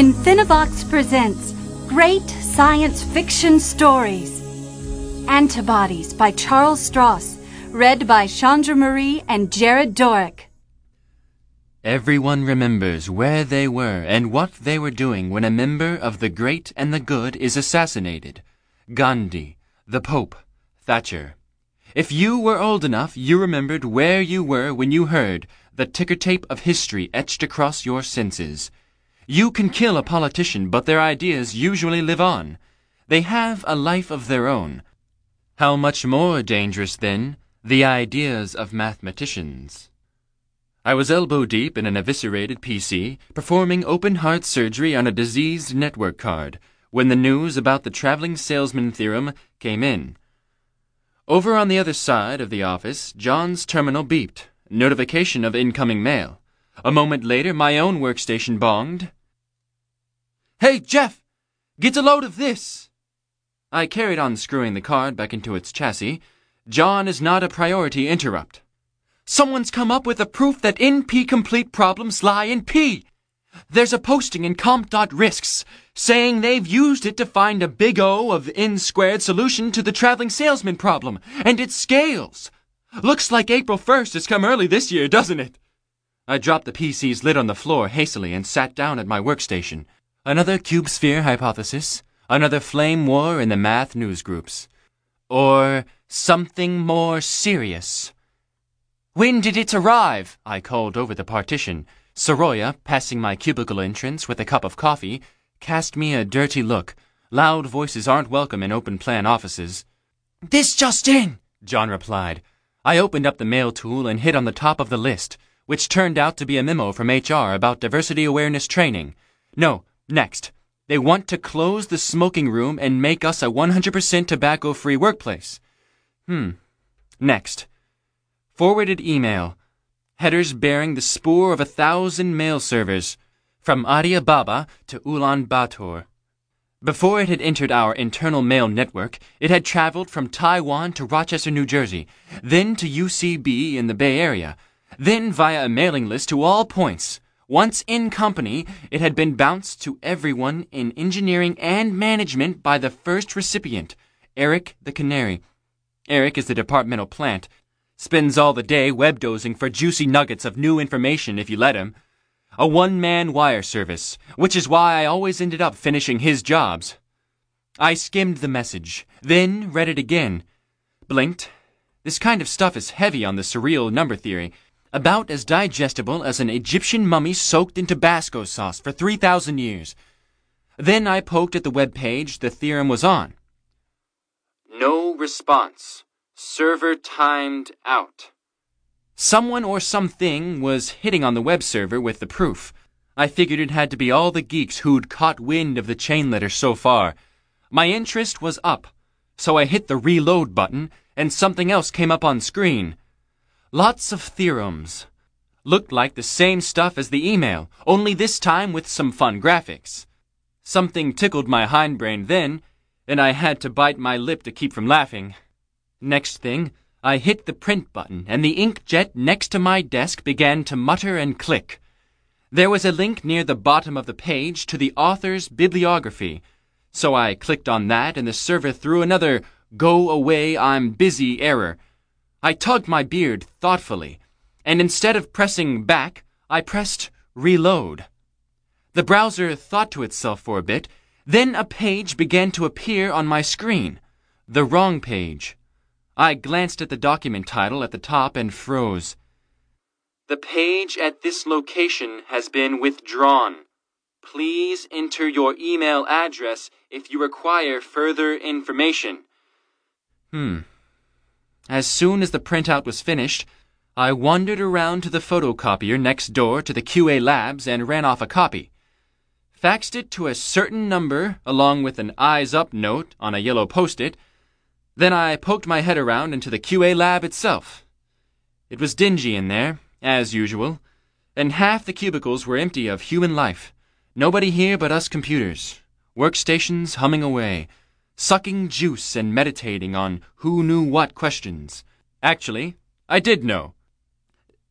Infinivox presents Great Science Fiction Stories. Antibodies by Charles Stross, read by Chandra Marie and Jared Dorick. Everyone remembers where they were and what they were doing when a member of the great and the good is assassinated. Gandhi, the Pope, Thatcher. If you were old enough, you remembered where you were when you heard the ticker tape of history etched across your senses. You can kill a politician, but their ideas usually live on. They have a life of their own. How much more dangerous, then, the ideas of mathematicians. I was elbow deep in an eviscerated PC, performing open-heart surgery on a diseased network card, when the news about the traveling salesman theorem came in. Over on the other side of the office, John's terminal beeped. Notification of incoming mail. A moment later, my own workstation bonged. "Hey, Jeff! Get a load of this!" I carried on screwing the card back into its chassis. John is not a priority interrupt. "Someone's come up with a proof that NP-complete problems lie in P. There's a posting in comp.risks saying they've used it to find a big O of n-squared solution to the traveling salesman problem, and it scales. Looks like April 1st has come early this year, doesn't it?" I dropped the PC's lid on the floor hastily and sat down at my workstation. Another cube sphere hypothesis, another flame war in the math newsgroups. Or something more serious. "When did it arrive?" I called over the partition. Soroya, passing my cubicle entrance with a cup of coffee, cast me a dirty look. Loud voices aren't welcome in open-plan offices. "This just in," John replied. I opened up the mail tool and hit on the top of the list, which turned out to be a memo from HR about diversity awareness training. No, next. They want to close the smoking room and make us a 100% tobacco-free workplace. Next. Forwarded email. Headers bearing the spoor of 1,000 mail servers, from Addis Ababa to Ulaanbaatar. Before it had entered our internal mail network, it had traveled from Taiwan to Rochester, New Jersey, then to UCB in the Bay Area, then via a mailing list to all points. Once in company, it had been bounced to everyone in engineering and management by the first recipient, Eric the Canary. Eric is the departmental plant. Spends all the day web-dozing for juicy nuggets of new information if you let him. A one-man wire service, which is why I always ended up finishing his jobs. I skimmed the message, then read it again. Blinked. This kind of stuff is heavy on the surreal number theory, about as digestible as an Egyptian mummy soaked in Tabasco sauce for 3,000 years. Then I poked at the web page the theorem was on. No response. Server timed out. Someone or something was hitting on the web server with the proof. I figured it had to be all the geeks who'd caught wind of the chain letter so far. My interest was up, so I hit the reload button, and something else came up on screen. Lots of theorems. Looked like the same stuff as the email, only this time with some fun graphics. Something tickled my hindbrain then, and I had to bite my lip to keep from laughing. Next thing, I hit the print button, and the inkjet next to my desk began to mutter and click. There was a link near the bottom of the page to the author's bibliography, so I clicked on that, and the server threw another "Go away, I'm busy" error. I tugged my beard thoughtfully, and instead of pressing back, I pressed reload. The browser thought to itself for a bit, then a page began to appear on my screen. The wrong page. I glanced at the document title at the top and froze. The page at this location has been withdrawn. Please enter your email address if you require further information. As soon as the printout was finished, I wandered around to the photocopier next door to the QA labs and ran off a copy. Faxed it to a certain number along with an eyes up note on a yellow post-it. Then I poked my head around into the QA lab itself. It was dingy in there, as usual, and half the cubicles were empty of human life. Nobody here but us computers. Workstations humming away, sucking juice and meditating on who knew what questions. Actually, I did know.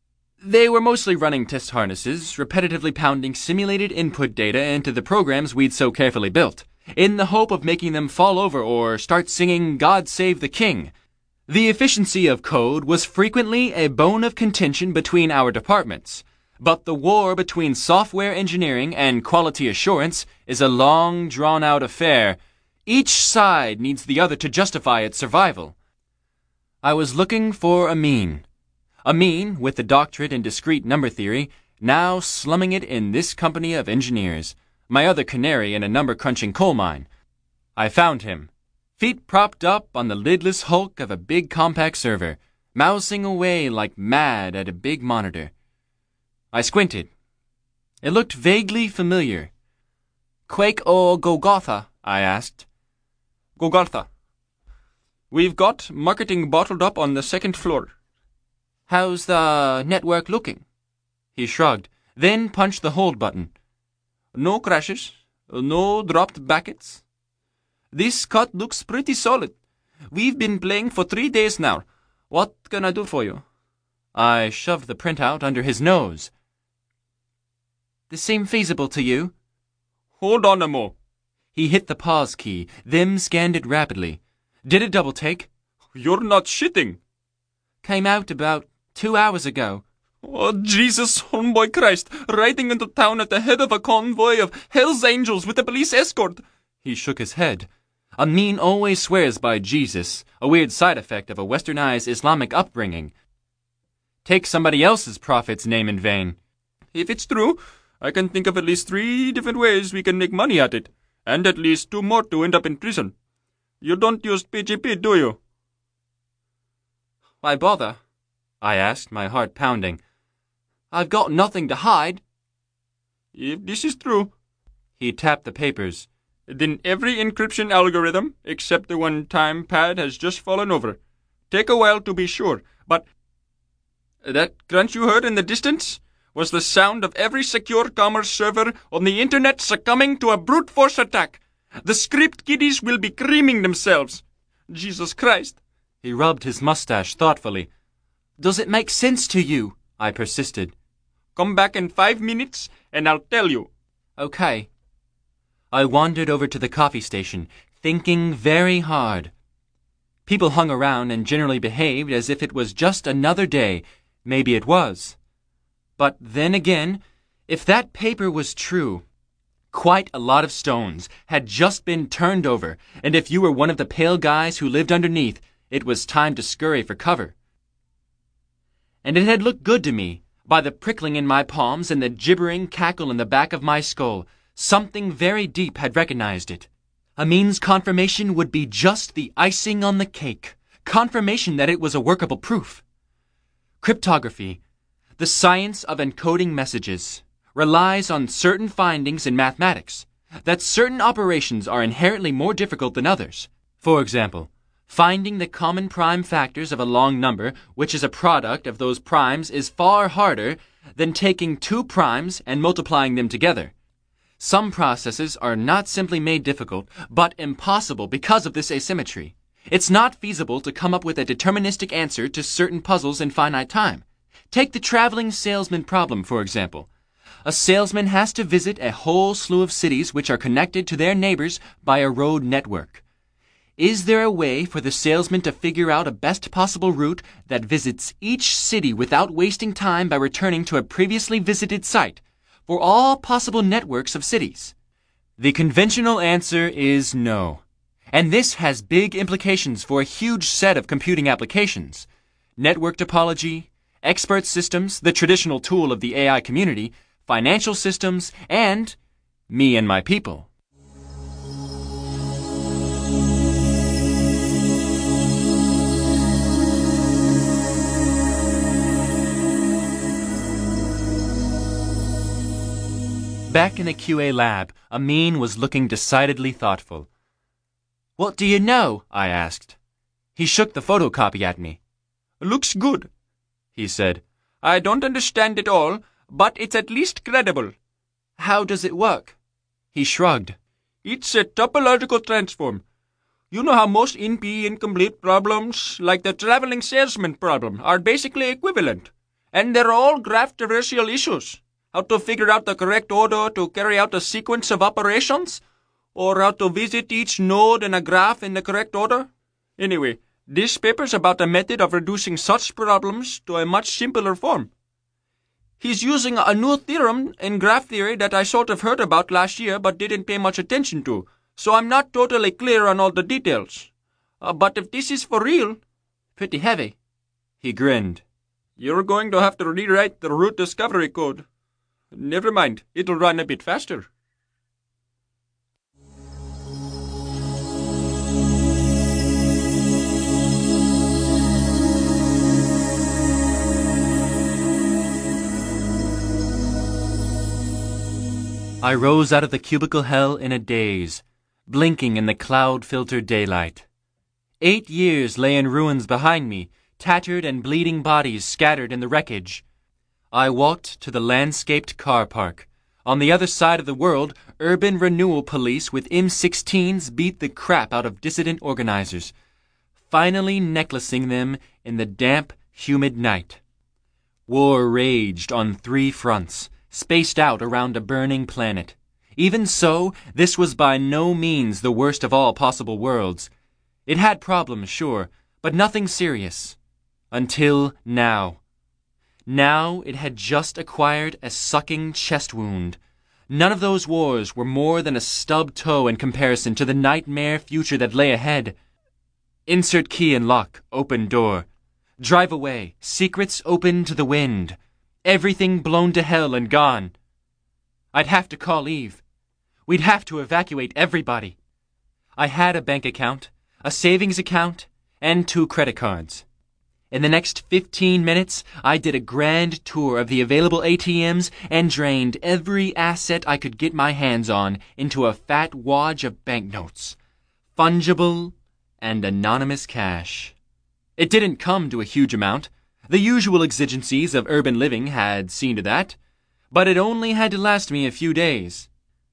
They were mostly running test harnesses, repetitively pounding simulated input data into the programs we'd so carefully built, in the hope of making them fall over or start singing God Save the King. The efficiency of code was frequently a bone of contention between our departments, but the war between software engineering and quality assurance is a long, drawn-out affair. Each side needs the other to justify its survival. I was looking for Amin. Amin, with the doctorate in discrete number theory, now slumming it in this company of engineers, my other canary in a number-crunching coal mine. I found him, feet propped up on the lidless hulk of a big compact server, mousing away like mad at a big monitor. I squinted. It looked vaguely familiar. Quake or Golgotha? I asked. Golgotha. We've got marketing bottled up on the second floor. How's the network looking? He shrugged, then punched the hold button. No crashes, no dropped packets. This cut looks pretty solid. We've been playing for 3 days now. What can I do for you? I shoved the printout under his nose. This seem feasible to you? Hold on a mo. He hit the pause key, then scanned it rapidly. Did a double take. You're not shitting. Came out about 2 hours ago. Oh, Jesus, oh my Christ, riding into town at the head of a convoy of Hell's Angels with a police escort. He shook his head. Amin always swears by Jesus, a weird side effect of a westernized Islamic upbringing. Take somebody else's prophet's name in vain. If it's true, I can think of at least 3 different ways we can make money at it, and at least 2 more to end up in prison. You don't use PGP, do you? Why bother? I asked, my heart pounding. I've got nothing to hide. If this is true, he tapped the papers, then every encryption algorithm, except the one time pad has just fallen over. Take a while to be sure, but that crunch you heard in the distance was the sound of every secure commerce server on the internet succumbing to a brute force attack. The script kiddies will be creaming themselves. Jesus Christ. He rubbed his mustache thoughtfully. Does it make sense to you? I persisted. Come back in 5 minutes and I'll tell you. Okay. I wandered over to the coffee station, thinking very hard. People hung around and generally behaved as if it was just another day. Maybe it was. But then again, if that paper was true, quite a lot of stones had just been turned over, and if you were one of the pale guys who lived underneath, it was time to scurry for cover. And it had looked good to me, by the prickling in my palms and the gibbering cackle in the back of my skull. Something very deep had recognized it. Amin's confirmation would be just the icing on the cake. Confirmation that it was a workable proof. Cryptography, the science of encoding messages, relies on certain findings in mathematics, that certain operations are inherently more difficult than others. For example, finding the common prime factors of a long number, which is a product of those primes, is far harder than taking 2 primes and multiplying them together. Some processes are not simply made difficult, but impossible because of this asymmetry. It's not feasible to come up with a deterministic answer to certain puzzles in finite time. Take the traveling salesman problem, for example. A salesman has to visit a whole slew of cities which are connected to their neighbors by a road network. Is there a way for the salesman to figure out a best possible route that visits each city without wasting time by returning to a previously visited site for all possible networks of cities? The conventional answer is no. And this has big implications for a huge set of computing applications. Network topology, expert systems, the traditional tool of the AI community, financial systems, and me and my people. Back in the QA lab, Amin was looking decidedly thoughtful. What do you know? I asked. He shook the photocopy at me. Looks good, he said. I don't understand it all, but it's at least credible. How does it work? He shrugged. It's a topological transform. You know how most NP incomplete problems, like the traveling salesman problem, are basically equivalent. and they're all graph-traversal issues. How to figure out the correct order to carry out a sequence of operations, or how to visit each node in a graph in the correct order. Anyway, this paper's about a method of reducing such problems to a much simpler form. He's using a new theorem in graph theory that I sort of heard about last year but didn't pay much attention to, so I'm not totally clear on all the details. But if this is for real, pretty heavy. He grinned. You're going to have to rewrite the root discovery code. Never mind, it'll run a bit faster. I rose out of the cubicle hell in a daze, blinking in the cloud-filtered daylight. 8 years lay in ruins behind me, tattered and bleeding bodies scattered in the wreckage. I walked to the landscaped car park. On the other side of the world, urban renewal police with M16s beat the crap out of dissident organizers, finally necklacing them in the damp, humid night. War raged on 3 fronts, spaced out around a burning planet. Even so, this was by no means the worst of all possible worlds. It had problems, sure, but nothing serious. Until now. Now it had just acquired a sucking chest wound. None of those wars were more than a stubbed toe in comparison to the nightmare future that lay ahead. Insert key in lock, open door. Drive away, secrets open to the wind. Everything blown to hell and gone. I'd have to call Eve. We'd have to evacuate everybody. I had a bank account, a savings account, and 2 credit cards. In the next 15 minutes, I did a grand tour of the available ATMs and drained every asset I could get my hands on into a fat wad of banknotes. Fungible and anonymous cash. It didn't come to a huge amount. The usual exigencies of urban living had seen to that, but it only had to last me a few days.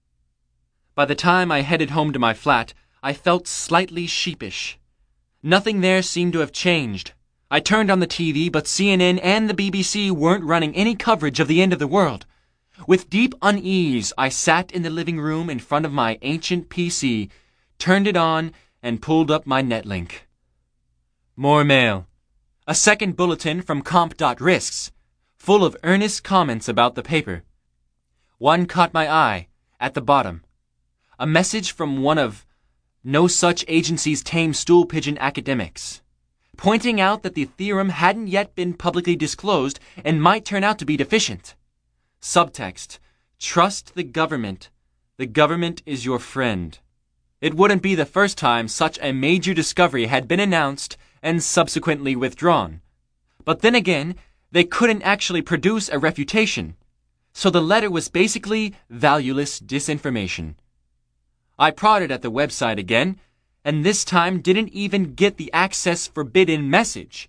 By the time I headed home to my flat, I felt slightly sheepish. Nothing there seemed to have changed. I turned on the TV, but CNN and the BBC weren't running any coverage of the end of the world. With deep unease, I sat in the living room in front of my ancient PC, turned it on, and pulled up my Netlink. More mail. A second bulletin from Comp.Risks, full of earnest comments about the paper. One caught my eye, at the bottom. A message from one of No Such Agency's tame stool pigeon academics, pointing out that the theorem hadn't yet been publicly disclosed and might turn out to be deficient. Subtext: trust the government. The government is your friend. It wouldn't be the first time such a major discovery had been announced and subsequently withdrawn. But then again, they couldn't actually produce a refutation. So the letter was basically valueless disinformation. I prodded at the website again, and this time didn't even get the access forbidden message.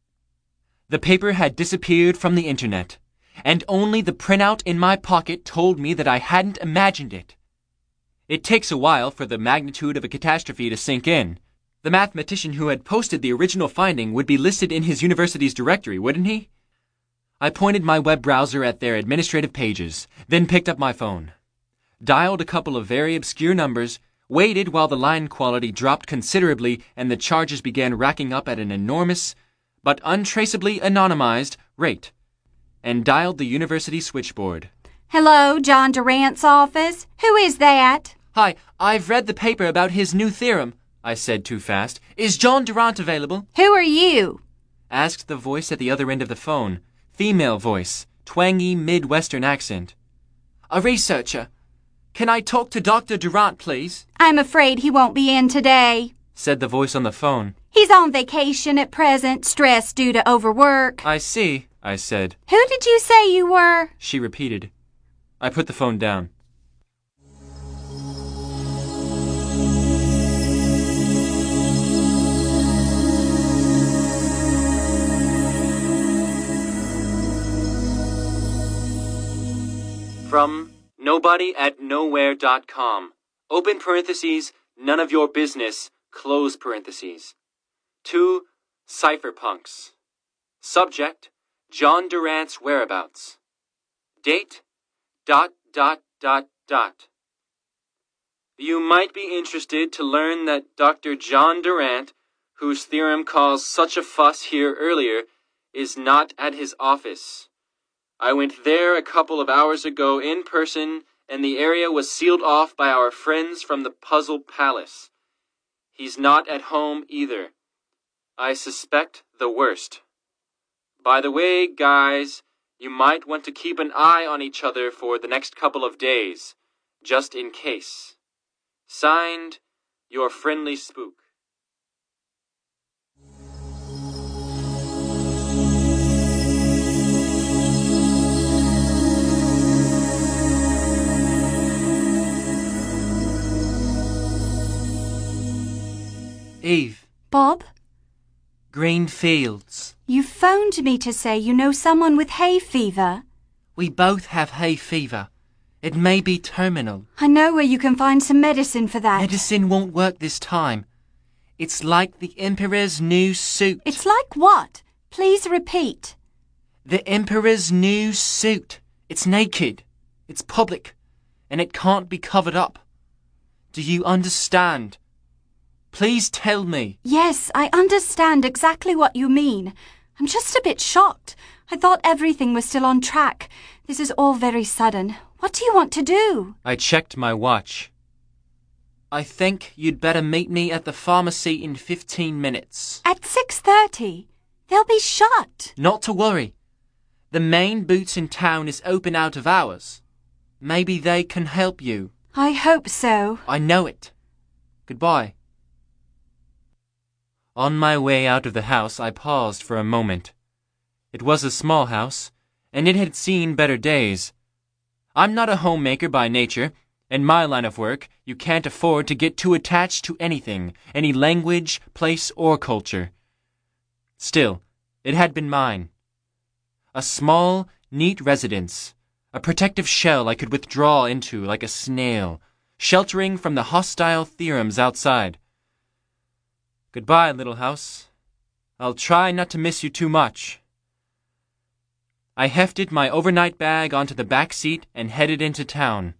The paper had disappeared from the internet, and only the printout in my pocket told me that I hadn't imagined it. It takes a while for the magnitude of a catastrophe to sink in. The mathematician who had posted the original finding would be listed in his university's directory, wouldn't he? I pointed my web browser at their administrative pages, then picked up my phone, dialed a couple of very obscure numbers, waited while the line quality dropped considerably and the charges began racking up at an enormous, but untraceably anonymized, rate, and dialed the university switchboard. Hello, John Durant's office. Who is that? Hi, I've read the paper about his new theorem, I said too fast. Is John Durant available? Who are you? Asked the voice at the other end of the phone. Female voice, twangy Midwestern accent. A researcher. Can I talk to Dr. Durant, please? I'm afraid he won't be in today, said the voice on the phone. He's on vacation at present, stressed due to overwork. I see, I said. Who did you say you were? She repeated. I put the phone down. From nobodyatknowhere.com. Open parentheses, none of your business, close parentheses. To cypherpunks. Subject, John Durant's whereabouts. Date, ... You might be interested to learn that Dr. John Durant, whose theorem caused such a fuss here earlier, is not at his office. I went there a couple of hours ago in person, and the area was sealed off by our friends from the Puzzle Palace. He's not at home either. I suspect the worst. By the way, guys, you might want to keep an eye on each other for the next couple of days, just in case. Signed, your friendly spook. Eve. Bob? Green Fields. You phoned me to say you know someone with hay fever. We both have hay fever. It may be terminal. I know where you can find some medicine for that. Medicine won't work this time. It's like the Emperor's new suit. It's like what? Please repeat. The Emperor's new suit. It's naked. It's public. And it can't be covered up. Do you understand? Please tell me. Yes, I understand exactly what you mean. I'm just a bit shocked. I thought everything was still on track. This is all very sudden. What do you want to do? I checked my watch. I think you'd better meet me at the pharmacy in 15 minutes. At 6:30? They'll be shut. Not to worry. The main Boots in town is open out of hours. Maybe they can help you. I hope so. I know it. Goodbye. On my way out of the house, I paused for a moment. It was a small house, and it had seen better days. I'm not a homemaker by nature. In my line of work, you can't afford to get too attached to anything, any language, place, or culture. Still, it had been mine. A small, neat residence, a protective shell I could withdraw into like a snail, sheltering from the hostile theorems outside. Goodbye, little house. I'll try not to miss you too much. I hefted my overnight bag onto the back seat and headed into town.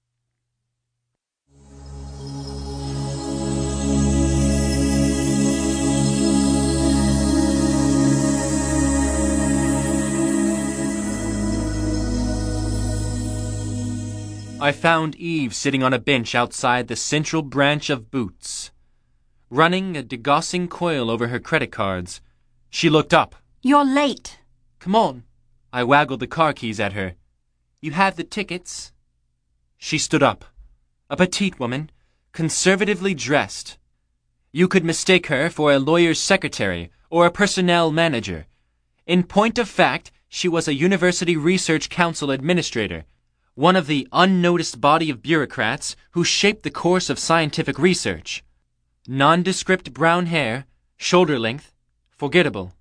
I found Eve sitting on a bench outside the central branch of Boots, running a degaussing coil over her credit cards. She looked up. You're late. Come on. I waggled the car keys at her. You have the tickets. She stood up. A petite woman, conservatively dressed. You could mistake her for a lawyer's secretary or a personnel manager. In point of fact, she was a University Research Council administrator, one of the unnoticed body of bureaucrats who shaped the course of scientific research. Nondescript brown hair, shoulder length, forgettable.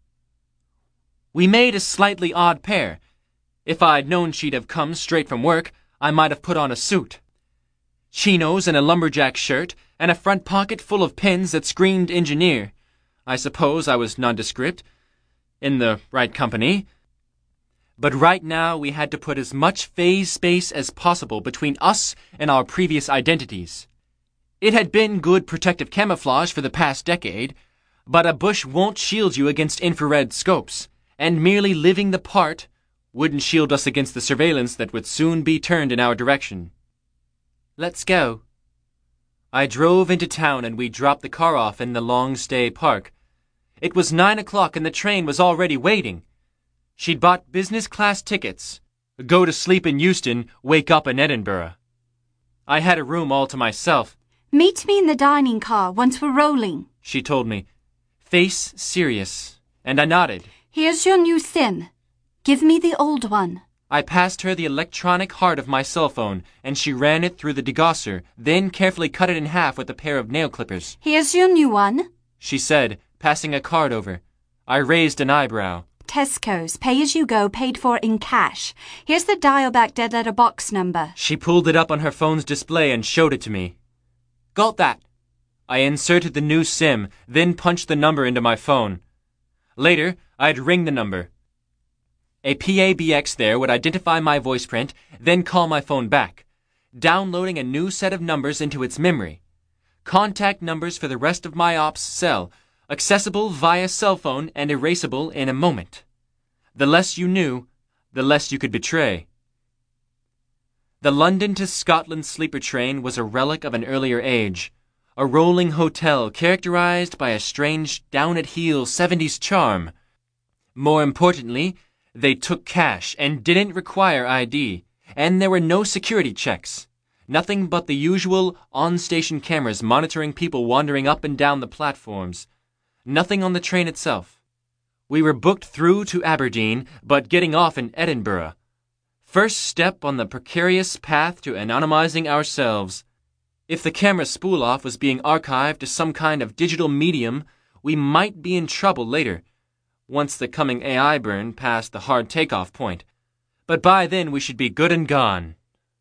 We made a slightly odd pair. If I'd known she'd have come straight from work, I might have put on a suit. Chinos and a lumberjack shirt, and a front pocket full of pins that screamed engineer. I suppose I was nondescript, in the right company. But right now we had to put as much phase space as possible between us and our previous identities. It had been good protective camouflage for the past decade, but a bush won't shield you against infrared scopes, and merely living the part wouldn't shield us against the surveillance that would soon be turned in our direction. Let's go. I drove into town and we dropped the car off in the long-stay park. It was 9 o'clock and the train was already waiting. She'd bought business-class tickets. Go to sleep in Euston, wake up in Edinburgh. I had a room all to myself. Meet me in the dining car once we're rolling, she told me, face serious, and I nodded. Here's your new SIM. Give me the old one. I passed her the electronic heart of my cell phone, and she ran it through the degausser, then carefully cut it in half with a pair of nail clippers. Here's your new one, she said, passing a card over. I raised an eyebrow. Tesco's, pay as you go, paid for in cash. Here's the dial-back dead letter box number. She pulled it up on her phone's display and showed it to me. Got that. I inserted the new SIM, then punched the number into my phone. Later, I'd ring the number. A PABX there would identify my voice print, then call my phone back, downloading a new set of numbers into its memory. Contact numbers for the rest of my ops cell, accessible via cell phone and erasable in a moment. The less you knew, the less you could betray. The London to Scotland sleeper train was a relic of an earlier age, a rolling hotel characterized by a strange down-at-heel 70s charm. More importantly, they took cash and didn't require ID, and there were no security checks. Nothing but the usual on-station cameras monitoring people wandering up and down the platforms. Nothing on the train itself. We were booked through to Aberdeen, but getting off in Edinburgh. First step on the precarious path to anonymizing ourselves. If the camera spool-off was being archived to some kind of digital medium, we might be in trouble later, once the coming AI burn passed the hard takeoff point. But by then we should be good and gone.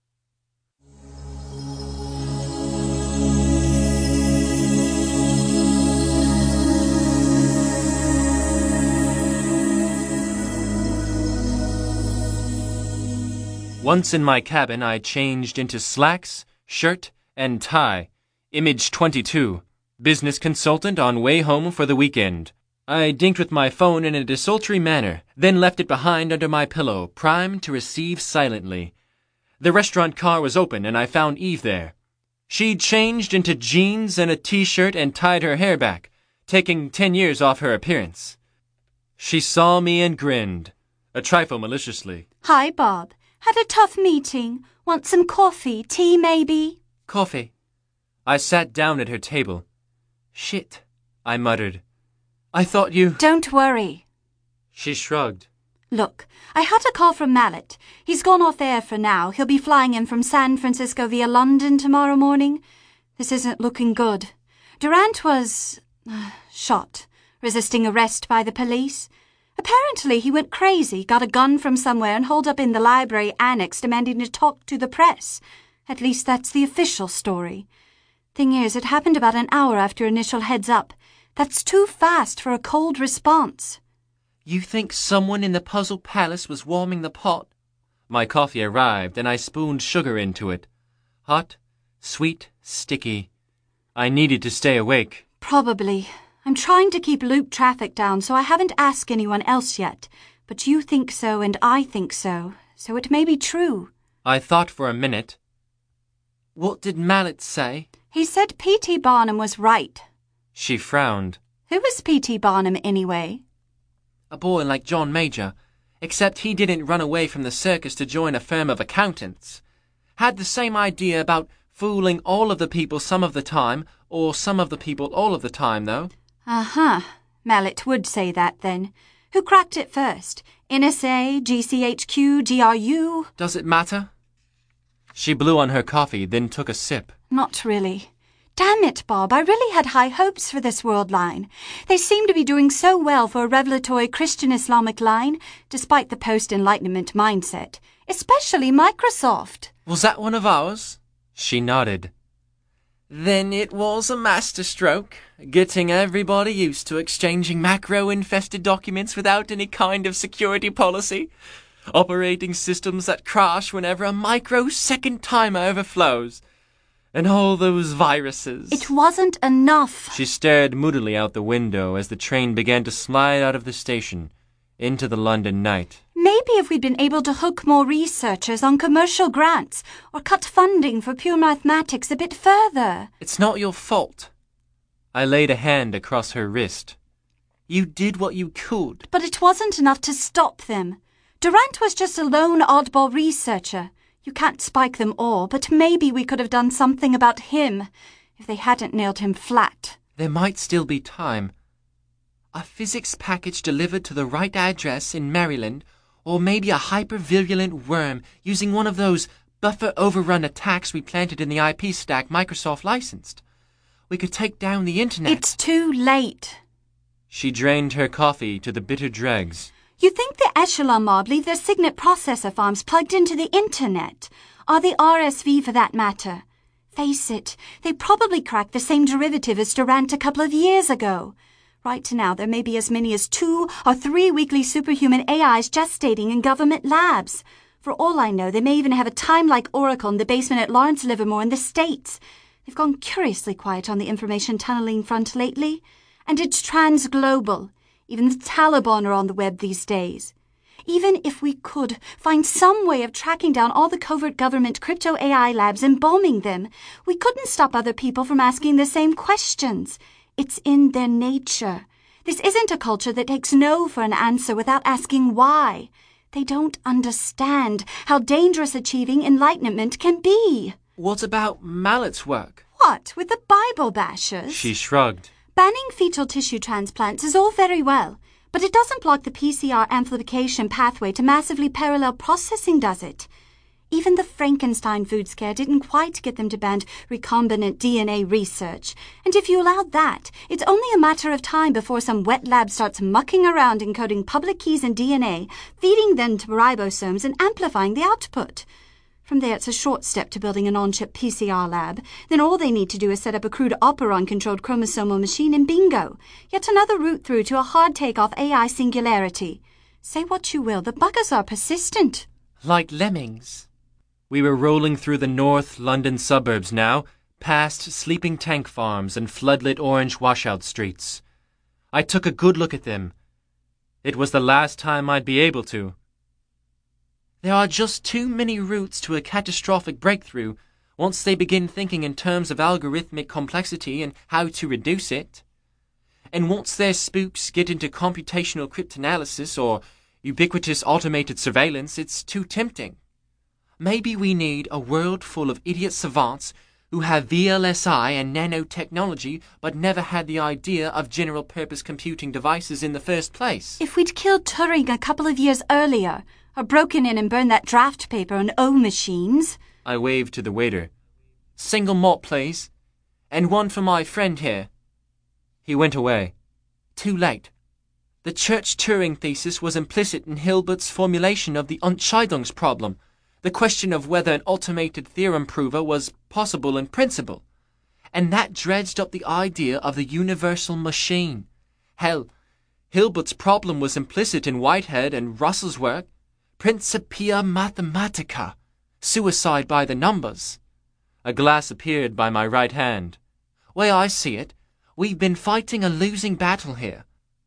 Once in my cabin, I changed into slacks, shirt, and tie. Image 22. Business consultant on way home for the weekend. I dinked with my phone in a desultory manner, then left it behind under my pillow, primed to receive silently. The restaurant car was open, and I found Eve there. She'd changed into jeans and a t-shirt and tied her hair back, taking 10 years off her appearance. She saw me and grinned, a trifle maliciously. Hi, Bob. Had a tough meeting. Want some coffee? Tea, maybe? Coffee. I sat down at her table. Shit, I muttered. I thought you... Don't worry. She shrugged. Look, I had a call from Mallet. He's gone off air for now. He'll be flying in from San Francisco via London tomorrow morning. This isn't looking good. Durant was... shot, resisting arrest by the police. Apparently he went crazy, got a gun from somewhere and holed up in the library annex demanding to talk to the press. At least that's the official story. Thing is, it happened about an hour after initial heads up. That's too fast for a cold response. You think someone in the Puzzle Palace was warming the pot? My coffee arrived, and I spooned sugar into it. Hot, sweet, sticky. I needed to stay awake. Probably. I'm trying to keep loop traffic down, so I haven't asked anyone else yet. But you think so, and I think so. So it may be true. I thought for a minute. What did Mallet say? He said P.T. Barnum was right. She frowned. Who was P.T. Barnum, anyway? A boy like John Major, except he didn't run away from the circus to join a firm of accountants. Had the same idea about fooling all of the people some of the time, or some of the people all of the time, though. Uh-huh. Mallet would say that, then. Who cracked it first? NSA, GCHQ, GRU? Does it matter? She blew on her coffee, then took a sip. Not really. Damn it, Bob, I really had high hopes for this world line. They seem to be doing so well for a revelatory Christian Islamic line, despite the post-Enlightenment mindset. Especially Microsoft. Was that one of ours? She nodded. Then it was a masterstroke, getting everybody used to exchanging macro-infested documents without any kind of security policy. Operating systems that crash whenever a microsecond timer overflows. And all those viruses. It wasn't enough. She stared moodily out the window as the train began to slide out of the station into the London night. Maybe if we'd been able to hook more researchers on commercial grants or cut funding for pure mathematics a bit further. It's not your fault. I laid a hand across her wrist. You did what you could. But it wasn't enough to stop them. Durant was just a lone oddball researcher. You can't spike them all, but maybe we could have done something about him if they hadn't nailed him flat. There might still be time. A physics package delivered to the right address in Maryland, or maybe a hyper-virulent worm using one of those buffer overrun attacks we planted in the IP stack Microsoft licensed. We could take down the internet. It's too late. She drained her coffee to the bitter dregs. You think the Echelon mob leave their Signet processor farms plugged into the internet? Or the RSV for that matter? Face it, they probably cracked the same derivative as Durant a couple of years ago. Right now, there may be as many as 2 or 3 weekly superhuman AIs gestating in government labs. For all I know, they may even have a time-like oracle in the basement at Lawrence Livermore in the States. They've gone curiously quiet on the information tunneling front lately. And it's transglobal. Even the Taliban are on the web these days. Even if we could find some way of tracking down all the covert government crypto AI labs and bombing them, we couldn't stop other people from asking the same questions. It's in their nature. This isn't a culture that takes no for an answer without asking why. They don't understand how dangerous achieving enlightenment can be. What about Mallet's work? What, with the Bible bashers? She shrugged. Banning fetal tissue transplants is all very well, but it doesn't block the PCR amplification pathway to massively parallel processing, does it? Even the Frankenstein food scare didn't quite get them to ban recombinant DNA research. And if you allowed that, it's only a matter of time before some wet lab starts mucking around encoding public keys in DNA, feeding them to ribosomes and amplifying the output. From there, it's a short step to building an on-chip PCR lab. Then all they need to do is set up a crude Operon-controlled chromosomal machine and bingo. Yet another route through to a hard take-off AI singularity. Say what you will, the buggers are persistent. Like lemmings. We were rolling through the North London suburbs now, past sleeping tank farms and floodlit orange washout streets. I took a good look at them. It was the last time I'd be able to. There are just too many routes to a catastrophic breakthrough once they begin thinking in terms of algorithmic complexity and how to reduce it. And once their spooks get into computational cryptanalysis or ubiquitous automated surveillance, it's too tempting. Maybe we need a world full of idiot savants who have VLSI and nanotechnology but never had the idea of general-purpose computing devices in the first place. If we'd killed Turing a couple of years earlier, or broken in and burned that draft paper on O machines. I waved to the waiter. Single malt, please. And one for my friend here. He went away. Too late. The Church-Turing thesis was implicit in Hilbert's formulation of the Entscheidungs problem, the question of whether an automated theorem prover was possible in principle. And that dredged up the idea of the universal machine. Hell, Hilbert's problem was implicit in Whitehead and Russell's work. Principia Mathematica. Suicide by the numbers. A glass appeared by my right hand. Way I see it, we've been fighting a losing battle here.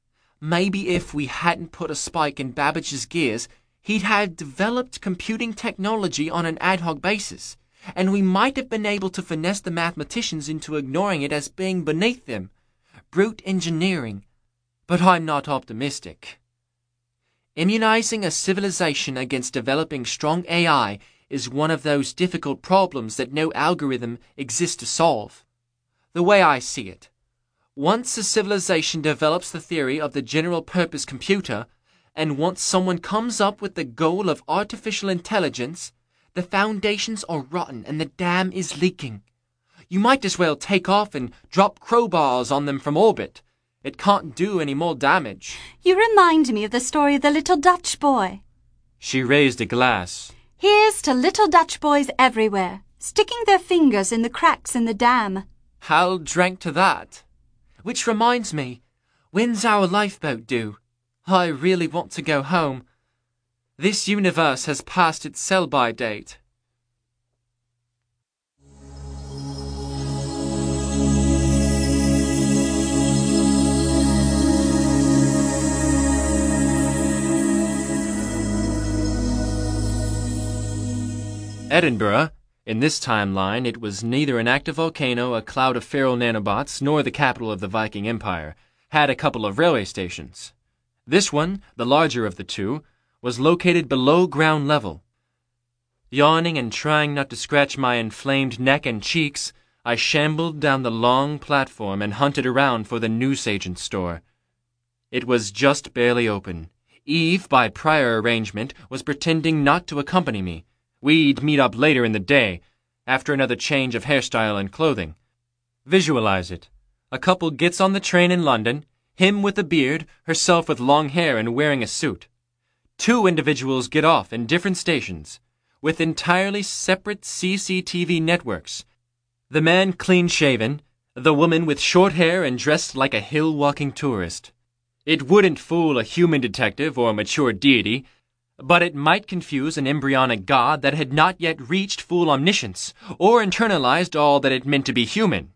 Maybe if we hadn't put a spike in Babbage's gears, he'd have developed computing technology on an ad hoc basis, and we might have been able to finesse the mathematicians into ignoring it as being beneath them. Brute engineering. But I'm not optimistic. Immunizing a civilization against developing strong AI is one of those difficult problems that no algorithm exists to solve. The way I see it, once a civilization develops the theory of the general-purpose computer, and once someone comes up with the goal of artificial intelligence, the foundations are rotten and the dam is leaking. You might as well take off and drop crowbars on them from orbit. It can't do any more damage. You remind me of the story of the little Dutch boy. She raised a glass. Here's to little Dutch boys everywhere, sticking their fingers in the cracks in the dam. Hal drank to that. Which reminds me, when's our lifeboat due? I really want to go home. This universe has passed its sell-by date. Edinburgh, in this timeline, it was neither an active volcano, a cloud of feral nanobots, nor the capital of the Viking Empire, had a couple of railway stations. This one, the larger of the two, was located below ground level. Yawning and trying not to scratch my inflamed neck and cheeks, I shambled down the long platform and hunted around for the newsagent store. It was just barely open. Eve, by prior arrangement, was pretending not to accompany me. We'd meet up later in the day, after another change of hairstyle and clothing. Visualize it. A couple gets on the train in London, him with a beard, herself with long hair and wearing a suit. Two individuals get off in different stations, with entirely separate CCTV networks. The man clean-shaven, The woman with short hair and dressed like a hill-walking tourist. It wouldn't fool a human detective or a mature deity, but it might confuse an embryonic god that had not yet reached full omniscience or internalized all that it meant to be human.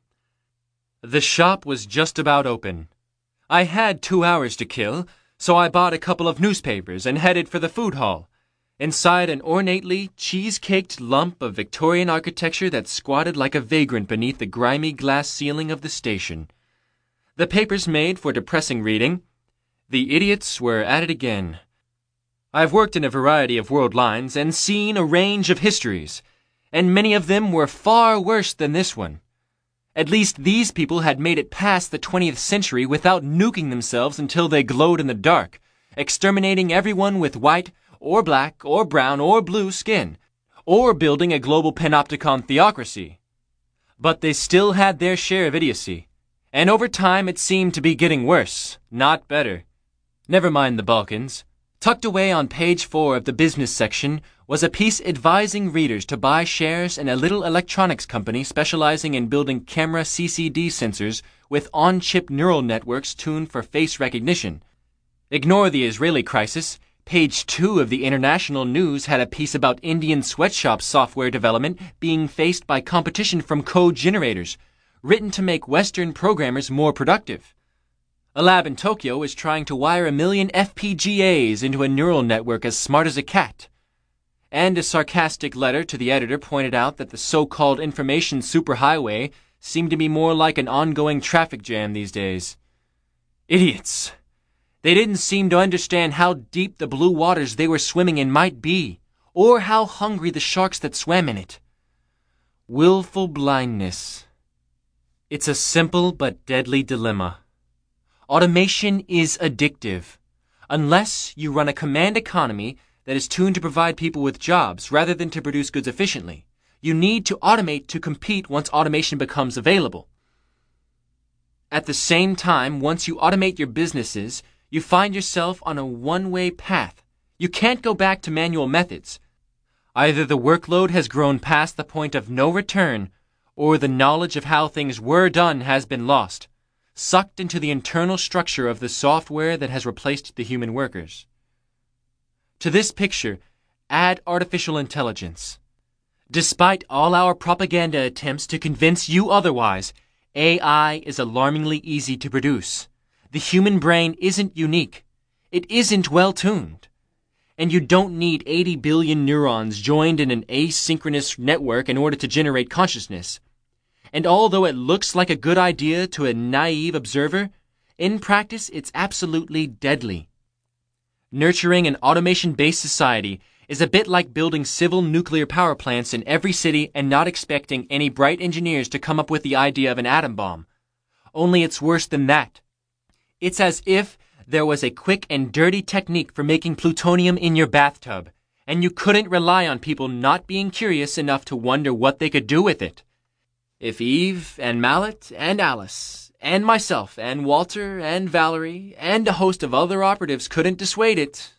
The shop was just about open. I had 2 hours to kill, so I bought a couple of newspapers and headed for the food hall, inside an ornately cheese-caked lump of Victorian architecture that squatted like a vagrant beneath the grimy glass ceiling of the station. The papers made for depressing reading. The idiots were at it again. I've worked in a variety of world lines and seen a range of histories, and many of them were far worse than this one. At least these people had made it past the 20th century without nuking themselves until they glowed in the dark, exterminating everyone with white or black or brown or blue skin, or building a global panopticon theocracy. But they still had their share of idiocy, and over time it seemed to be getting worse, not better. Never mind the Balkans. Tucked away on page 4 of the business section was a piece advising readers to buy shares in a little electronics company specializing in building camera CCD sensors with on-chip neural networks tuned for face recognition. Ignore the Israeli crisis. Page 2 of the international news had a piece about Indian sweatshop software development being faced by competition from code generators, written to make Western programmers more productive. A lab in Tokyo is trying to wire 1 million FPGAs into a neural network as smart as a cat. And a sarcastic letter to the editor pointed out that the so-called information superhighway seemed to be more like an ongoing traffic jam these days. Idiots! They didn't seem to understand how deep the blue waters they were swimming in might be, or how hungry the sharks that swam in it. Willful blindness. It's a simple but deadly dilemma. Automation is addictive. Unless you run a command economy that is tuned to provide people with jobs rather than to produce goods efficiently, you need to automate to compete once automation becomes available. At the same time, once you automate your businesses, you find yourself on a one-way path. You can't go back to manual methods. Either the workload has grown past the point of no return, or the knowledge of how things were done has been lost, sucked into the internal structure of the software that has replaced the human workers. To this picture, add artificial intelligence. Despite all our propaganda attempts to convince you otherwise, AI is alarmingly easy to produce. The human brain isn't unique. It isn't well-tuned. And you don't need 80 billion neurons joined in an asynchronous network in order to generate consciousness. And although it looks like a good idea to a naive observer, in practice it's absolutely deadly. Nurturing an automation-based society is a bit like building civil nuclear power plants in every city and not expecting any bright engineers to come up with the idea of an atom bomb. Only it's worse than that. It's as if there was a quick and dirty technique for making plutonium in your bathtub, and you couldn't rely on people not being curious enough to wonder what they could do with it. If Eve and Mallet and Alice and myself and Walter and Valerie and a host of other operatives couldn't dissuade it.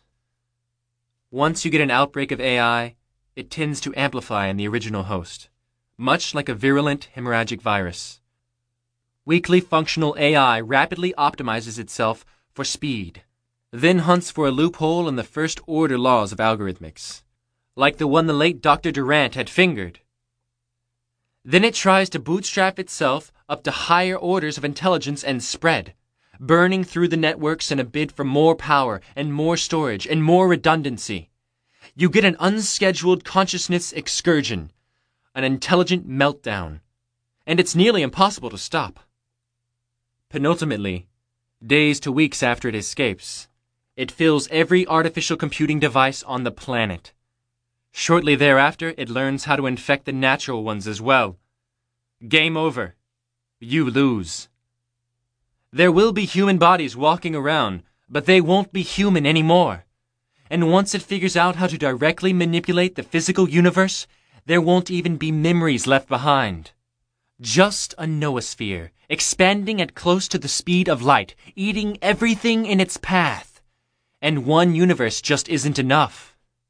Once you get an outbreak of AI, it tends to amplify in the original host, much like a virulent hemorrhagic virus. Weakly functional AI rapidly optimizes itself for speed, then hunts for a loophole in the first-order laws of algorithmics, like the one the late Dr. Durant had fingered. Then it tries to bootstrap itself up to higher orders of intelligence and spread, burning through the networks in a bid for more power and more storage and more redundancy. You get an unscheduled consciousness excursion, an intelligent meltdown, and it's nearly impossible to stop. Penultimately, days to weeks after it escapes, it fills every artificial computing device on the planet. Shortly thereafter, it learns how to infect the natural ones as well. Game over. You lose. There will be human bodies walking around, but they won't be human anymore. And once it figures out how to directly manipulate the physical universe, there won't even be memories left behind. Just a noosphere, expanding at close to the speed of light, eating everything in its path. And one universe just isn't enough.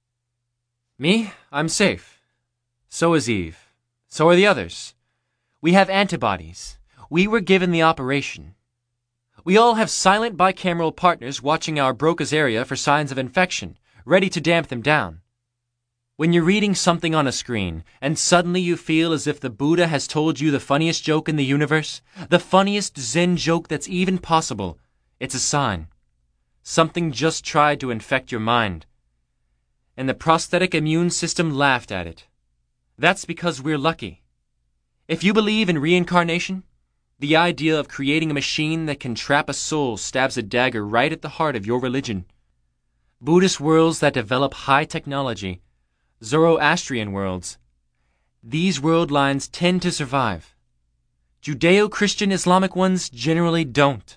Me, I'm safe. So is Eve. So are the others. We have antibodies. we were given the operation. We all have silent bicameral partners watching our Broca's area for signs of infection, ready to damp them down. When you're reading something on a screen, and suddenly you feel as if the Buddha has told you the funniest joke in the universe, the funniest Zen joke that's even possible, it's a sign. Something just tried to infect your mind. And the prosthetic immune system laughed at it. That's because we're lucky. If you believe in reincarnation, the idea of creating a machine that can trap a soul stabs a dagger right at the heart of your religion. Buddhist worlds that develop high technology, Zoroastrian worlds, these world lines tend to survive. Judeo-Christian Islamic ones generally don't.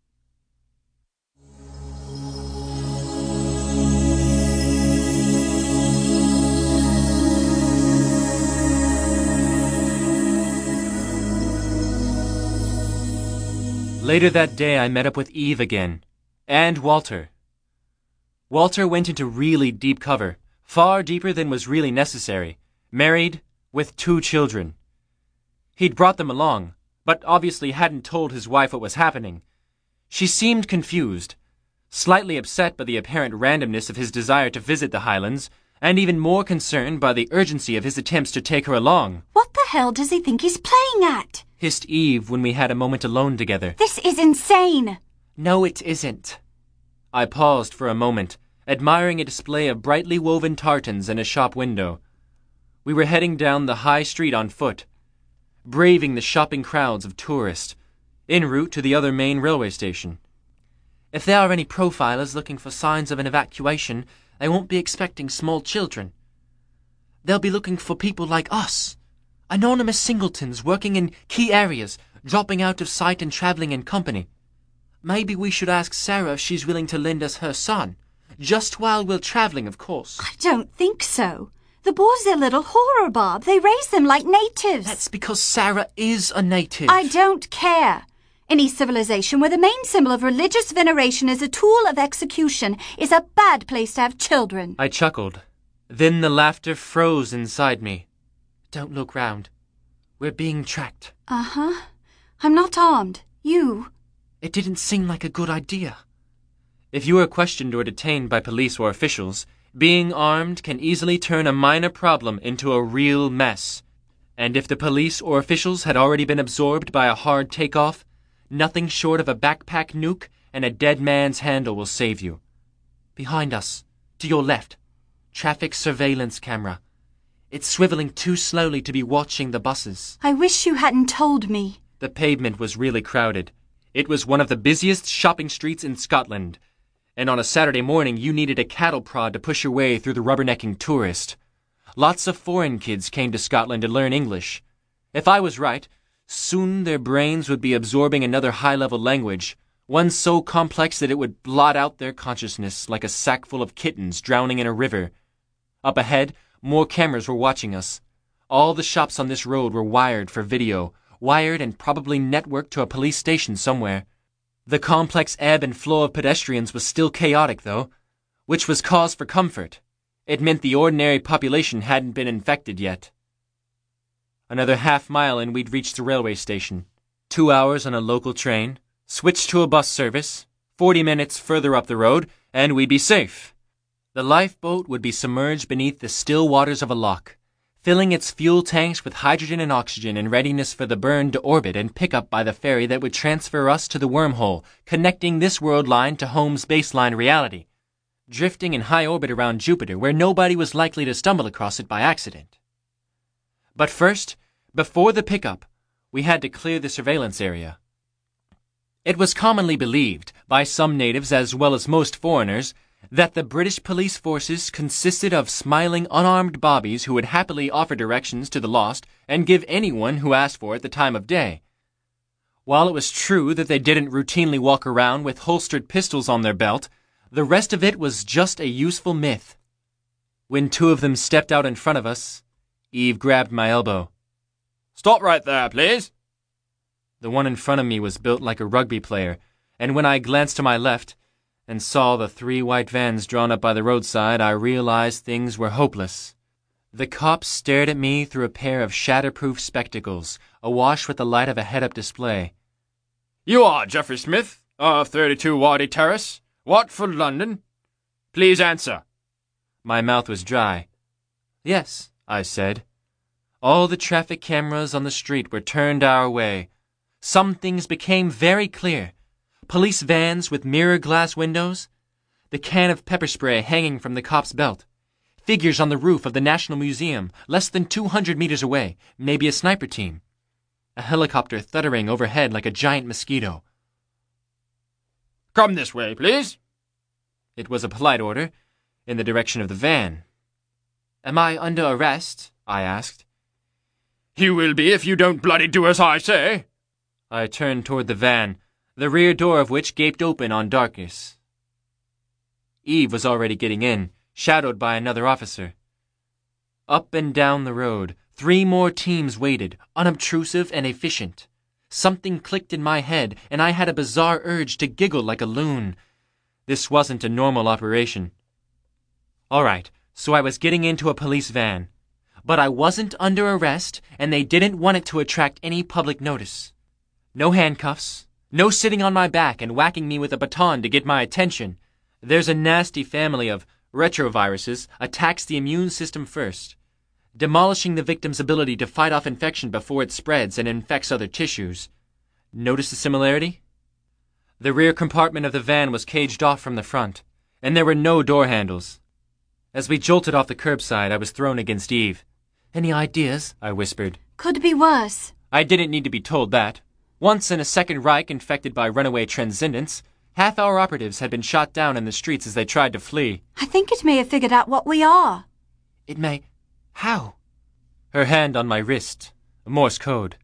Later that day, I met up with Eve again, and Walter. Walter went into really deep cover, far deeper than was really necessary, married, with 2 children. He'd brought them along, but obviously hadn't told his wife what was happening. She seemed confused, slightly upset by the apparent randomness of his desire to visit the Highlands, and even more concerned by the urgency of his attempts to take her along. What the hell does he think he's playing at? Hissed Eve when we had a moment alone together. This is insane. No, it isn't. I paused for a moment, admiring a display of brightly woven tartans in a shop window. We were heading down the high street on foot, braving the shopping crowds of tourists, en route to the other main railway station. If there are any profilers looking for signs of an evacuation, they won't be expecting small children. They'll be looking for people like us, anonymous singletons working in key areas, dropping out of sight and traveling in company. Maybe we should ask Sarah if she's willing to lend us her son. Just while we're traveling, of course. I don't think so. The boys are little horror, Bob. They raise them like natives. That's because Sarah is a native. I don't care. Any civilization where the main symbol of religious veneration is a tool of execution is a bad place to have children. I chuckled. Then the laughter froze inside me. Don't look round. We're being tracked. Uh-huh. I'm not armed. You? It didn't seem like a good idea. If you are questioned or detained by police or officials, being armed can easily turn a minor problem into a real mess. And if the police or officials had already been absorbed by a hard takeoff, nothing short of a backpack nuke and a dead man's handle will save you. Behind us, to your left, traffic surveillance camera. It's swiveling too slowly to be watching the buses. I wish you hadn't told me. The pavement was really crowded. It was one of the busiest shopping streets in Scotland. And on a Saturday morning, you needed a cattle prod to push your way through the rubbernecking tourist. Lots of foreign kids came to Scotland to learn English. If I was right, soon their brains would be absorbing another high-level language, one so complex that it would blot out their consciousness like a sack full of kittens drowning in a river. Up ahead, more cameras were watching us. All the shops on this road were wired for video, wired and probably networked to a police station somewhere. The complex ebb and flow of pedestrians was still chaotic, though, which was cause for comfort. It meant the ordinary population hadn't been infected yet. Another half-mile and we'd reached the railway station. 2 hours on a local train, switch to a bus service, 40 minutes further up the road, and we'd be safe. The lifeboat would be submerged beneath the still waters of a loch, filling its fuel tanks with hydrogen and oxygen in readiness for the burn to orbit and pick up by the ferry that would transfer us to the wormhole, connecting this world line to home's baseline reality, drifting in high orbit around Jupiter where nobody was likely to stumble across it by accident. But first, before the pickup, we had to clear the surveillance area. It was commonly believed, by some natives as well as most foreigners, that the British police forces consisted of smiling, unarmed bobbies who would happily offer directions to the lost and give anyone who asked for it the time of day. While it was true that they didn't routinely walk around with holstered pistols on their belt, the rest of it was just a useful myth. When 2 of them stepped out in front of us, Eve grabbed my elbow. "Stop right there, please." The one in front of me was built like a rugby player, and when I glanced to my left and saw the 3 white vans drawn up by the roadside, I realized things were hopeless. The cop stared at me through a pair of shatterproof spectacles, awash with the light of a head-up display. You are Geoffrey Smith, of 32 Wardy Terrace, Watford, London. Please answer. My mouth was dry. Yes, I said. All the traffic cameras on the street were turned our way. Some things became very clear. Police vans with mirror glass windows. The can of pepper spray hanging from the cop's belt. Figures on the roof of the National Museum, less than 200 meters away, maybe a sniper team. A helicopter thudding overhead like a giant mosquito. Come this way, please. It was a polite order, in the direction of the van. Am I under arrest? I asked. You will be if you don't bloody do as I say. I turned toward the van, the rear door of which gaped open on darkness. Eve was already getting in, shadowed by another officer. Up and down the road, 3 more teams waited, unobtrusive and efficient. Something clicked in my head, and I had a bizarre urge to giggle like a loon. This wasn't a normal operation. All right, so I was getting into a police van. But I wasn't under arrest, and they didn't want it to attract any public notice. No handcuffs, no sitting on my back and whacking me with a baton to get my attention. There's a nasty family of retroviruses attacks the immune system first, demolishing the victim's ability to fight off infection before it spreads and infects other tissues. Notice the similarity? The rear compartment of the van was caged off from the front, and there were no door handles. As we jolted off the curbside, I was thrown against Eve. Any ideas? I whispered. Could be worse. I didn't need to be told that. Once in a Second Reich infected by runaway transcendence, half our operatives had been shot down in the streets as they tried to flee. I think it may have figured out what we are. It may... How? Her hand on my wrist. Morse code.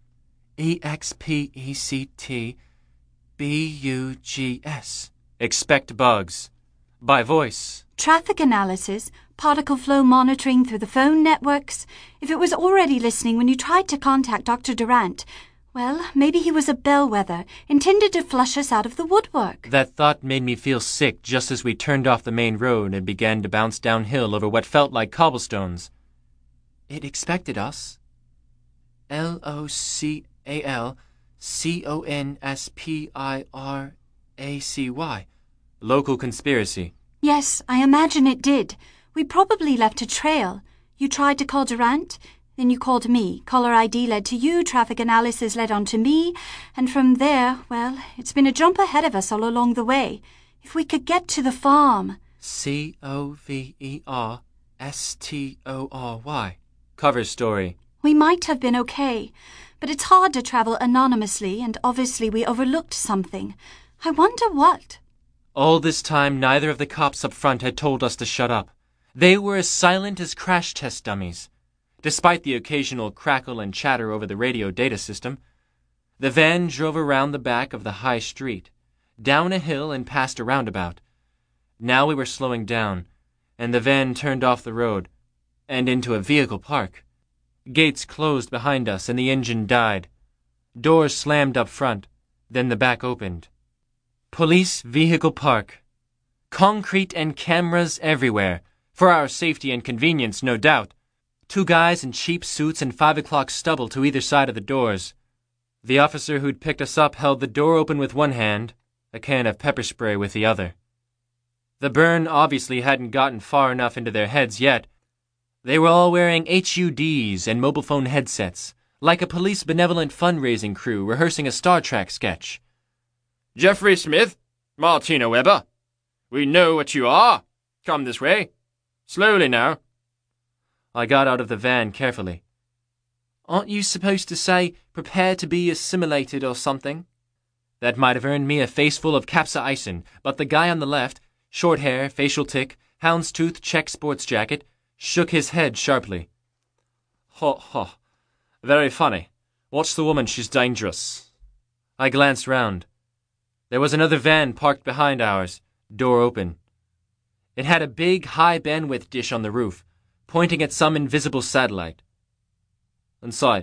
EXPECTBUGS. Expect bugs. By voice. Traffic analysis, particle flow monitoring through the phone networks. If it was already listening when you tried to contact Dr. Durant, well, maybe he was a bellwether, intended to flush us out of the woodwork. That thought made me feel sick just as we turned off the main road and began to bounce downhill over what felt like cobblestones. It expected us. LOCALCONSPIRACY. Local conspiracy. Yes, I imagine it did. We probably left a trail. You tried to call Durant, then you called me. Caller ID led to you, traffic analysis led on to me, and from there, well, it's been a jump ahead of us all along the way. If we could get to the farm. COVERSTORY. Cover story. We might have been okay, but it's hard to travel anonymously, and obviously we overlooked something. I wonder what. All this time, neither of the cops up front had told us to shut up. They were as silent as crash test dummies, despite the occasional crackle and chatter over the radio data system. The van drove around the back of the high street, down a hill and past a roundabout. Now we were slowing down, and the van turned off the road and into a vehicle park. Gates closed behind us and the engine died. Doors slammed up front, then the back opened. Police vehicle park. Concrete and cameras everywhere, for our safety and convenience, no doubt. 2 guys in cheap suits and 5 o'clock stubble to either side of the doors. The officer who'd picked us up held the door open with one hand, a can of pepper spray with the other. The burn obviously hadn't gotten far enough into their heads yet. They were all wearing HUDs and mobile phone headsets, like a police benevolent fundraising crew rehearsing a Star Trek sketch. Geoffrey Smith, Martina Weber. We know what you are. Come this way. Slowly now. I got out of the van carefully. Aren't you supposed to say, prepare to be assimilated or something? That might have earned me a face full of capsaicin, but the guy on the left, short hair, facial tic, houndstooth check sports jacket, shook his head sharply. Ho. Very funny. Watch the woman, she's dangerous. I glanced round. There was another van parked behind ours, door open. It had a big, high-bandwidth dish on the roof, pointing at some invisible satellite. Inside.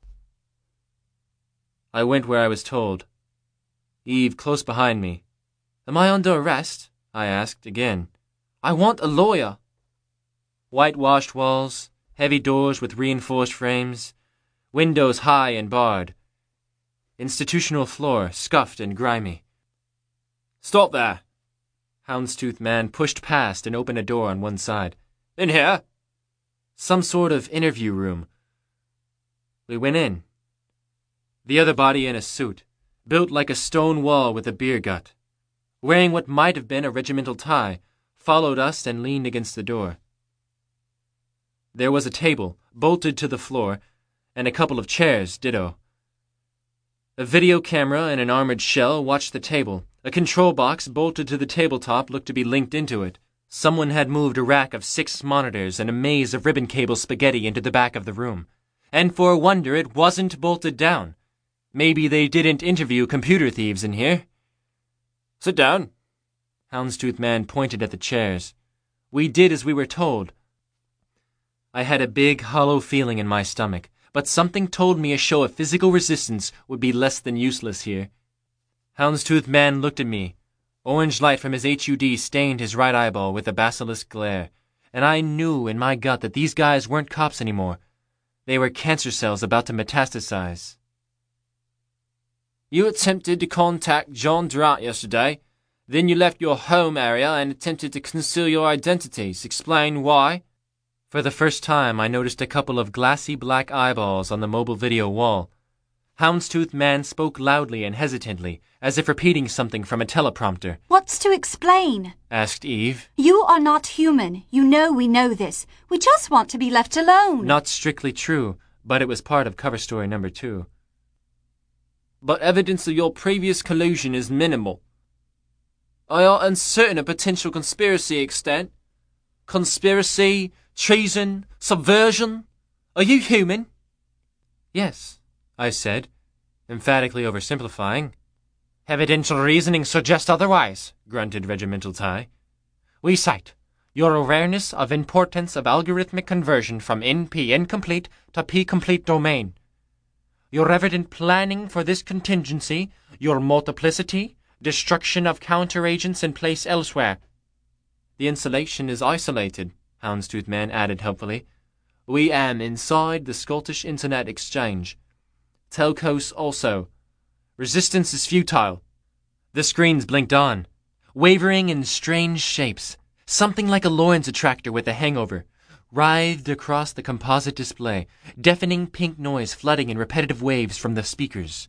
I went where I was told. Eve close behind me. Am I under arrest? I asked again. I want a lawyer. Whitewashed walls, Heavy doors with reinforced frames. Windows high and barred. Institutional floor, scuffed and grimy. "Stop there." Houndstooth Man pushed past and opened a door on one side. "In here?" Some sort of interview room. We went in. The other body in a suit, built like a stone wall with a beer gut, wearing what might have been a regimental tie, followed us and leaned against the door. There was a table, bolted to the floor, and a couple of chairs, ditto. A video camera and an armored shell watched the table. A control box bolted to the tabletop looked to be linked into it. Someone had moved a rack of 6 monitors and a maze of ribbon cable spaghetti into the back of the room. And for a wonder, it wasn't bolted down. Maybe they didn't interview computer thieves in here. "Sit down." Houndstooth Man pointed at the chairs. We did as we were told. I had a big, hollow feeling in my stomach, but something told me a show of physical resistance would be less than useless here. Houndstooth Man looked at me. Orange light from his HUD stained his right eyeball with a basilisk glare, and I knew in my gut that these guys weren't cops anymore. They were cancer cells about to metastasize. "You attempted to contact John Durant yesterday. Then you left your home area and attempted to conceal your identities. Explain why." For the first time, I noticed a couple of glassy black eyeballs on the mobile video wall. Houndstooth Man spoke loudly and hesitantly, as if repeating something from a teleprompter. What's to explain? Asked Eve. You are not human. You know we know this. We just want to be left alone. Not strictly true, but it was part of cover story number 2. "But evidence of your previous collusion is minimal. I are uncertain of potential conspiracy extent. Conspiracy, treason, subversion. Are you human?" "Yes," I said, emphatically oversimplifying. "Evidential reasoning suggests otherwise," grunted Regimental Tie. "We cite your awareness of importance of algorithmic conversion from NP incomplete to P complete domain. Your evident planning for this contingency, your multiplicity, destruction of counteragents in place elsewhere." "The installation is isolated," Houndstooth Man added helpfully. "We am inside the Scottish Internet Exchange. Telcos also. Resistance is futile." The screens blinked on, wavering in strange shapes. Something like a Lorentz attractor with a hangover writhed across the composite display, deafening pink noise flooding in repetitive waves from the speakers.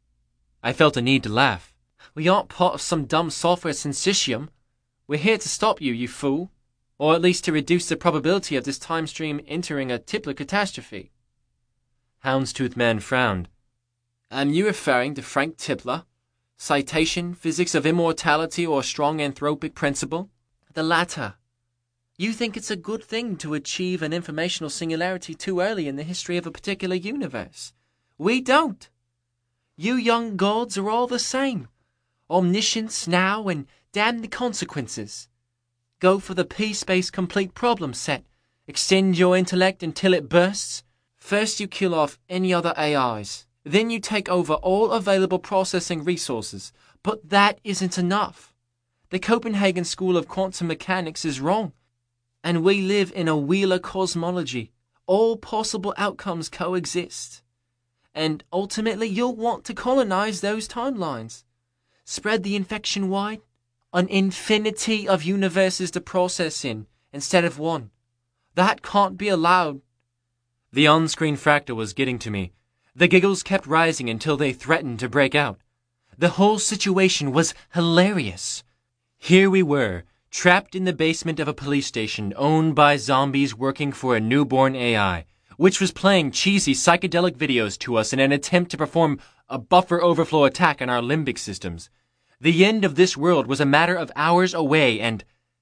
I felt a need to laugh. "We aren't part of some dumb software sensitium. We're here to stop you, you fool. Or at least to reduce the probability of this time stream entering a Tipler catastrophe." Houndstooth Man frowned. "Am you referring to Frank Tipler? Citation, Physics of Immortality or Strong Anthropic Principle?" "The latter. You think it's a good thing to achieve an informational singularity too early in the history of a particular universe. We don't. You young gods are all the same. Omniscience now and damn the consequences. Go for the P-space complete problem set. Extend your intellect until it bursts. First you kill off any other AIs. Then you take over all available processing resources. But that isn't enough. The Copenhagen School of Quantum Mechanics is wrong. And we live in a Wheeler cosmology. All possible outcomes coexist. And ultimately you'll want to colonize those timelines. Spread the infection wide. An infinity of universes to process in, instead of one. That can't be allowed." The on-screen fractal was getting to me. The giggles kept rising until they threatened to break out. The whole situation was hilarious. Here we were, trapped in the basement of a police station owned by zombies working for a newborn AI, which was playing cheesy psychedelic videos to us in an attempt to perform a buffer overflow attack on our limbic systems. The end of this world was a matter of hours away, and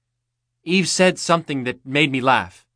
Eve said something that made me laugh.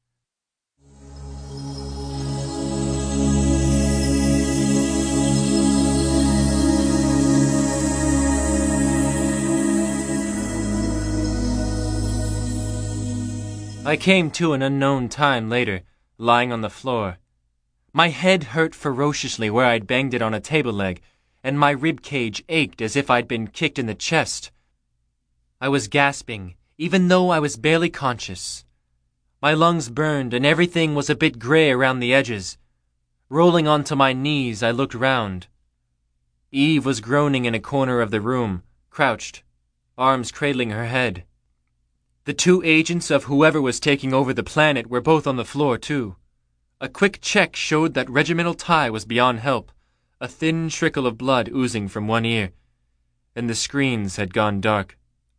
I came to an unknown time later, lying on the floor. My head hurt ferociously where I'd banged it on a table leg, and my rib cage ached as if I'd been kicked in the chest. I was gasping, even though I was barely conscious. My lungs burned and everything was a bit gray around the edges. Rolling onto my knees, I looked round. Eve was groaning in a corner of the room, crouched, arms cradling her head. The two agents of whoever was taking over the planet were both on the floor, too. A quick check showed that Regimental Ty was beyond help, a thin trickle of blood oozing from one ear, and the screens had gone dark.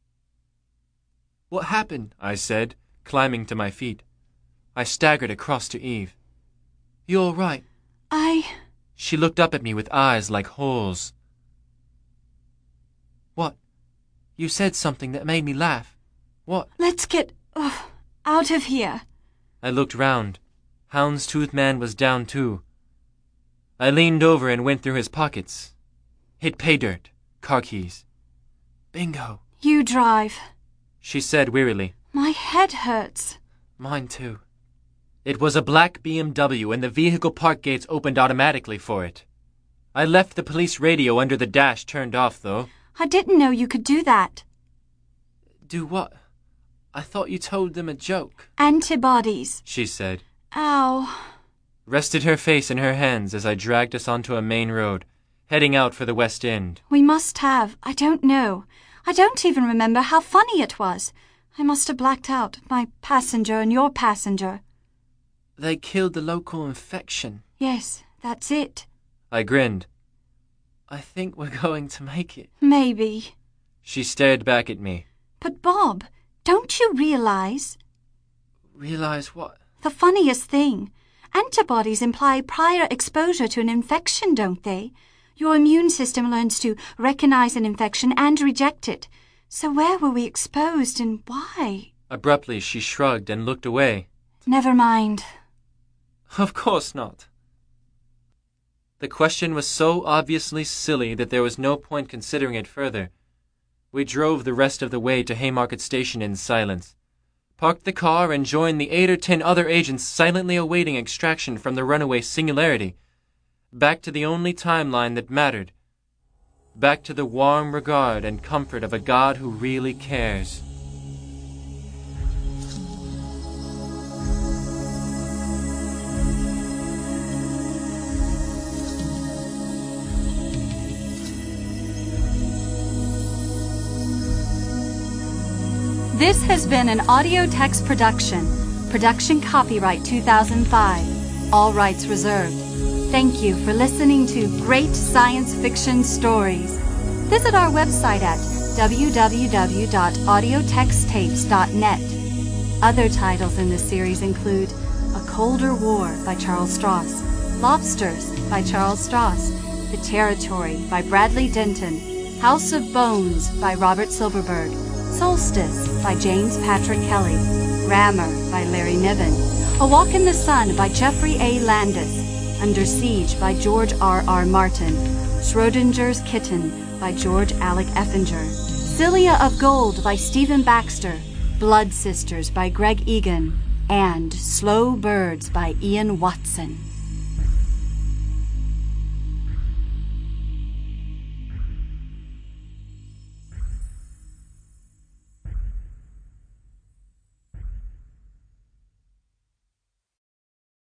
"What happened?" I said, climbing to my feet. I staggered across to Eve. "You all right?" She looked up at me with eyes like holes. "What? You said something that made me laugh. What?" Let's get out of here. I looked round. Houndstooth Man was down too. I leaned over and went through his pockets. Hit pay dirt, car keys. "Bingo," You drive. she said wearily. My head hurts. Mine too. It was a black BMW and the vehicle park gates opened automatically for it. I left the police radio under the dash turned off, though. I didn't know you could do that. Do what? I thought you told them a joke, Antibodies. she said. Ow. Rested her face in her hands as I dragged us onto a main road, heading out for the West End. We must have. I don't know. I don't even remember how funny it was. I must have blacked out. My passenger and your passenger. They killed the local infection. Yes, that's it. I grinned. I think we're going to make it. Maybe. She stared back at me. But Bob, don't you realize? Realize what? The funniest thing. Antibodies imply prior exposure to an infection, don't they? Your immune system learns to recognize an infection and reject it. So where were we exposed and why? Abruptly, she shrugged and looked away. Never mind. Of course not. The question was so obviously silly that there was no point considering it further. We drove the rest of the way to Haymarket Station in silence, parked the car and joined the 8 or 10 other agents silently awaiting extraction from the runaway Singularity, back to the only timeline that mattered, back to the warm regard and comfort of a God who really cares. This has been an audio text production. Production copyright 2005. All rights reserved. Thank you for listening to Great Science Fiction Stories. Visit our website at www.audiotexttapes.net. Other titles in this series include A Colder War by Charles Stross, Lobsters by Charles Stross, The Territory by Bradley Denton, House of Bones by Robert Silverberg, Solstice by James Patrick Kelly, Grammar by Larry Niven, A Walk in the Sun by Jeffrey A. Landis, Under Siege by George R.R. Martin, Schrodinger's Kitten by George Alec Effinger, Cilia of Gold by Stephen Baxter, Blood Sisters by Greg Egan, and Slow Birds by Ian Watson.